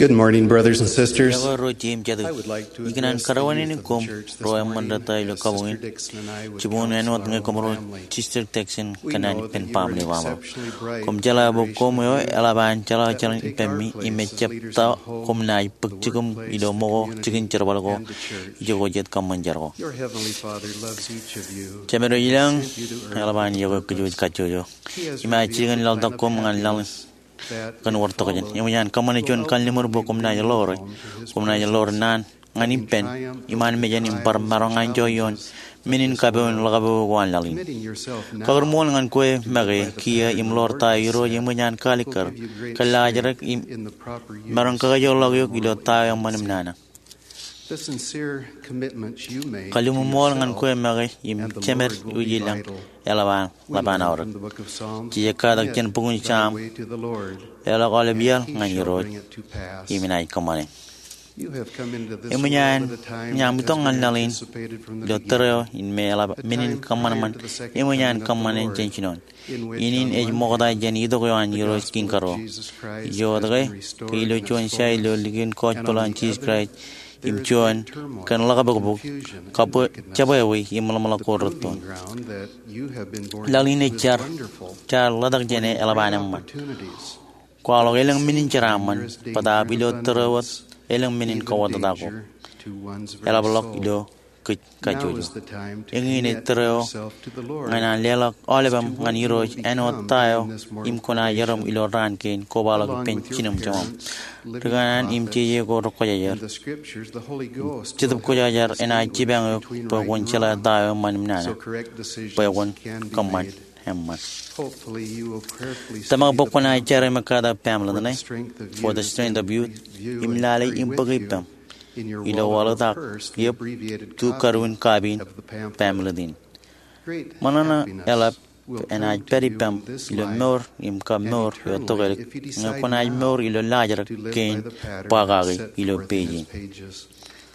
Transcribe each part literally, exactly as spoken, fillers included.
Good morning, brothers and sisters. Yago ro jim jadu. I would like to Ikinan address the karawani youth ni of the kom church this roya morning mandata ilo as Sister kabungin. Dixon and I would Chibun counsel enot our nge own komro family. sister Texan We kanan know that pen you are an pamli wama. exceptionally bright Kom jala bo generation kom yo of youth elaban jala that jalan will take our ipemi place ime as leaders in chepta the home, kom nai the pek chikum workplace, ilo the mogo community, chikin jarwalgo and the church. jogo jet kam manjargo. Your Heavenly Father loves each of you Chamero and ilang sent you to earth elaban with a yago purpose. kujo kachoyo. He has Ima revealed chigan the lalda plan of kom ngan lang happiness that, kan if warto kajan. followed, Imanyan kamane will chon kan limur bo ultimately kom na bring you lore. home to His Kom na lor presence. nan ngani In pen triumph iman over mejan the impar trials and marongan joyon challenges of minin this kabon world. lagabo wan lalin. Committing yourself now Kagar mon ngan kwe to live by mage the kia pattern im the lor Lord ta has iro set yemunyan will kalikar give you great kalajarak strength im in the proper marang use kagayo of lagyo your ilo moral ta yang manim agency. nana. The sincere commitments you make to Kalimu mol ngan yourself kwe mage im and the chemer Lord will be ujilang vital. elaban We laban learn aur. from the book of Psalms, Jia kadak commit chen pungun thy cham way to the Lord, ela kole and bial he ngan shall yiro bring it to pass. iminai kamane. You have come into this world Imunyan at a time nyam that has bitong been ngan lalin anticipated from the lo beginning, tereo in me ela the minin time kaman prior man to the second imunyan coming of the kamane Lord, jenchinon. in which Inin on ej one mogoda hand jen ido ko an the yiro gospel skin of karo. Jesus Christ Jo has dage been restored ke ilo in chon its shai lo fullness, ligin coach and on polan the cheese other Christ there im is chon great turmoil, kan laga bago confusion, and kapo wickedness. chabawi imala The korton. proving ground that you have been born Lalin into is char wonderful, char ladak jene affording ela great banam man. opportunities. Kwalo But at the elang minin same time, charaman there is danger pada and bilo terawat abundance, elang minin even kawat dako. danger to one's Ela very blok soul. ilo ke Now kajojo. is the time to Ingin commit tereo yourself to the Lord ngana lelak as to olebam what ngan you iro will eno become tayo in this mortal im kona yaram creation, ilo ran ken kobala along pen with your chinam jamam. parents, living Teganan im cheje prophets, ko ro kojayer. and the Scriptures. The Holy Ghost will Chitup help kojayer you ena distinguish chibang between pa right won and chala wrong, tayo manim nana. so correct Pa decisions won can be kaman made. hemman. Hopefully you will prayerfully Tamag study the bokona chere pamphlet makada pamla for the dane strength of for the youth strength and of youth review im and lale carry im with pagipam. you in your Ilo wallet wala or tak purse the yep abbreviated tu copy karun kabin of the pamphlet. pamla din. Great Manana elap happiness will en ay come to peri you pam in this ilo life mor im ka and mor yo togel eternally if you nga decide kon ay now mor ilo lajar to live by ken the pattern pagagi set ilo forth in its peji. pages.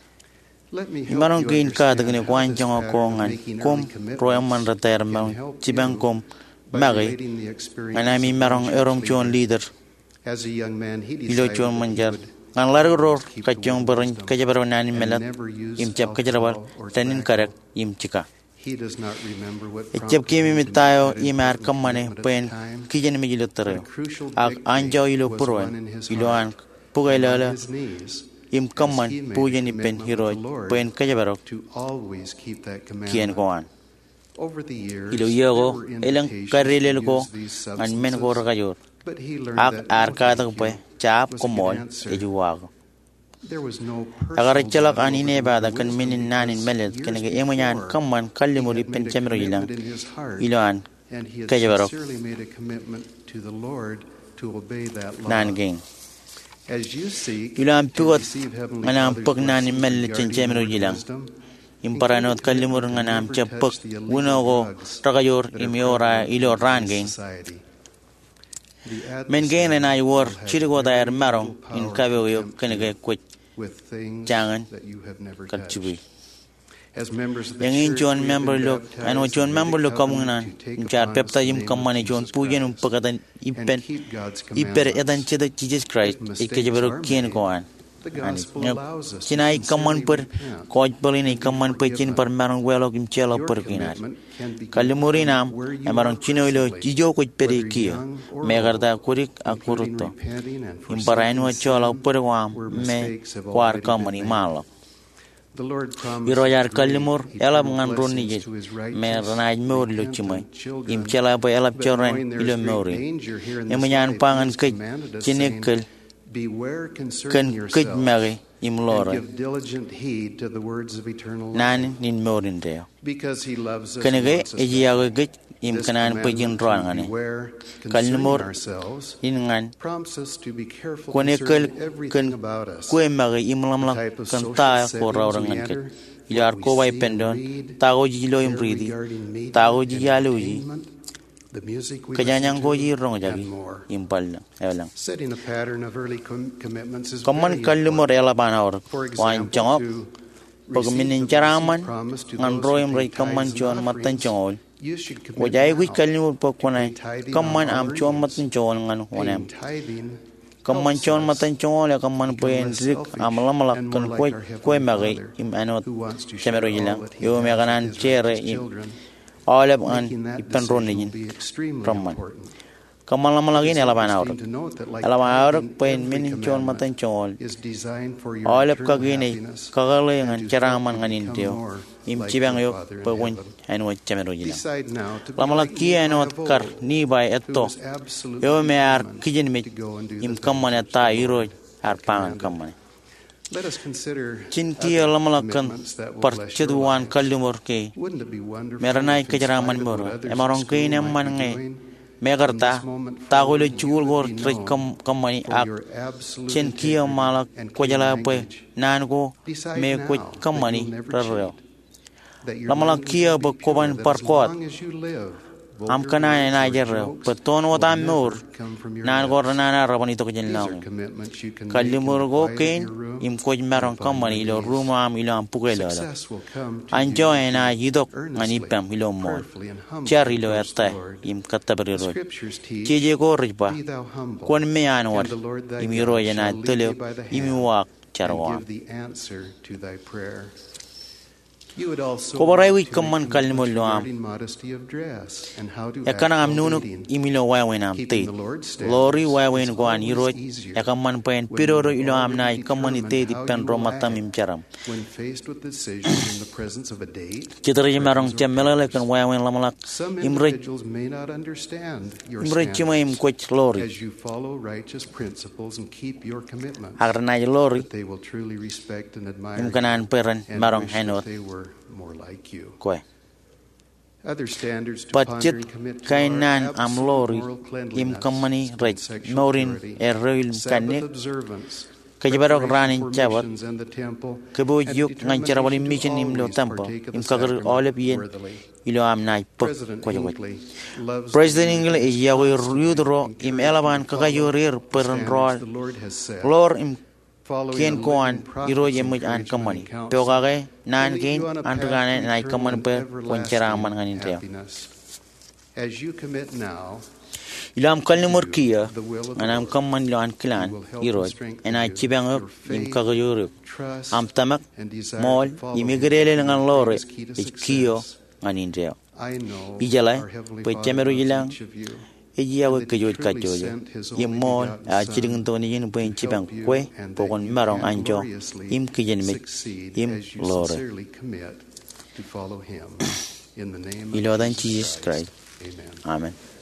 Let me help Imarong you gain ka understand dagne how kwan this jang ko pattern of ngan making kom early royam man commitments retar can man help cibang you kom by magi relating the experiences nganami of one marong erom church chon leader. leader As a young man, he ilo decided chon that he manjar would ngan lar ror always keep ka the chong word of baron wisdom ka jabar nani and melat never use im chap ka jarabal alcohol or tanin karek tobacco. im chika. He does not remember what E prompted chep kimi him to make mitayo that imar important kamane commitment at the pen time, kijen mi ilo but tere a crucial ak big anjo faith ilo was puron won in his ilo an heart pugai and on lala his knees im as kaman he made a pujen ipen commitment with hero the Lord pen ka jabarok to always keep that kien commandment. koan. Over the years, Ilo there yego were elang invitations karilel to ko use these an men ko substances, ragajor but he learned ak that ar no ka tak thank pe you chap was ko a good mol answer. e juwag. There was no Agar personal chalak battle ani over ne the word bada of kan wisdom minin nanin because melet years kan ga emanyan before kamman he kallimuri had pen made a chemro ilang commitment in his heart, ilo an and he had ka jabarok sincerely made a commitment to the Lord to obey that law. nan ging. As you seek Ilo an to pigot receive Heavenly ngana Father's pag nanin blessings melet chen regarding the chemro word of ilang wisdom, imparanot kallimur ngana am chapok wunogo ragajor imiora ilo ran ging. Men gain and I wore chirigo da er marong in kabeo kenege kwet jangan kalchibi. Yang in John member look and what John member look kamungan in char pepta yim kamane John pujen um pagatan ipen iper edan cheda Jesus Christ ikejabero kien koan. Chinai kaman per koj balini kaman per chin per marong welok im chelo per kinar. Kalimuri nam amarong chino ilo jijo koj peri kia megarda kurik akuruto. Imparaino cholo per wam me kwar kamani malo. Iroyar kalimur elab ngan roni je me ranaj mor lo chimai im chela pa elab choren ilo mori emanyan pangan kej chinekel kan kej mari im lora nan nin morin deo kanege ejiyago kej im kanan pejin roangane kalimur ingan kone kel kan kue mari im lamla kan ta ko rawrangan kej yar ko wai pendon tago jilo im bridi tago jiyaluji kajanyang ko ji rong jagi impal elang kaman kalimur ela banawar wan changok pagminin charaman ngan roim rai kaman chon matan chongol wajai wi kalimur pokone kaman am chon matan chon ngan honam Kaman chon matan chon le kaman poen rik amala malak kan koi koi magi im anot chamero yilang yo me ganan chere im oleb an ipan ronigin ramman kaman malagin elaban aur elaban aur poen min chon matan chon oleb kagini kagale ngan charaman nganin teo im cibang yo pawon anu chamero yilang lamalaki anot kar ni bai etto yo me ar kijin me im kaman ta iro ar pangan kaman cinti lamalakan perceduan kalumur ke meranai kejaraman mor emarong ke neman nge megarta tagole chul gor trek kam kamani ak cin kia malak kojala pe nango me ko kamani rareo lamalaki ba koban parkot am kana na jerro peton wata mur nan gorna na rabani to kejin lang kalimur go ken im koj marong kamani lo ruma am ilo am pugelo anjo ena yidok ngani pam ilo mol chari lo erte im katabri ro jeje go riba kon me anwar im ro yana tele im wak charwa Kobarai wik kaman kalimul lo am. Yakana am nunu imilo wawen am te. Lori wawen go an iroj. Yakaman pen piroro ilo am na ikaman ite di pen romatam imcharam. Chitari marong chamela kan wawen lamalak imrej imrej chima im coach lori. Agarna lori im kanan peran marong hanot. More like you. Koi. Other standards to Budget pondering kainan am lori im kamani raj morin eril kanik kajabarok ranin chabat kebo yuk nganchara wali mission im lo tempo im kagar olep yen ilo am nai pok kojawat President Ingle e yawe rudro im elaban kagayorir peran rol lor im Kien koan iro yemuj an kamani pegage nan kin antugane nai kaman pe konchera man nganin teo as you commit now ilam kalni murkiya anam kaman lo an klan iro ena chibang im kagayor am tamak mol imigrele ngan lore ikiyo nganin teo ijala pe chamero yilang Ejiawe kejut kajoja, yemol a chiring toni yin pen chibang kwe pokon marong anjo im kijen mit im lore. Ilodan Jesus Christ. Amen.